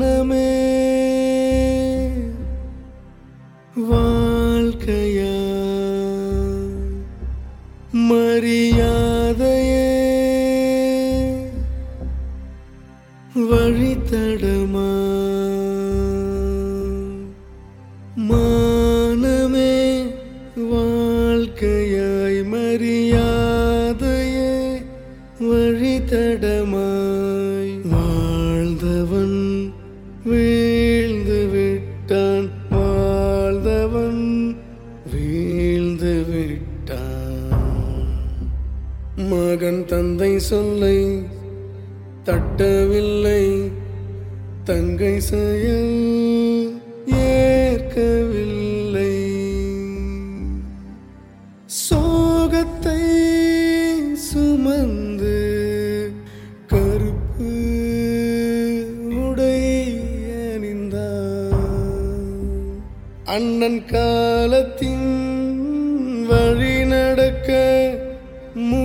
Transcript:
மானமே வாழ்க்கையா மரியாதையே வழித்தடமா மானமே வாழ்க்கையாய் மரியாதையே வழித்தடமாய் வாழ்ந்தவன் வீழ்ந்து விட்டான் வாழ்ந்தவன் வீழ்ந்து விட்டான் மகன் தந்தை சொல்லை தட்டவில்லை தங்கை செயல் ஏற்கவில்லை சோகத்தை சுமந்து கருப்பு உடை அணிந்தான் அண்ணன் காலத்தின் வழி நடக்க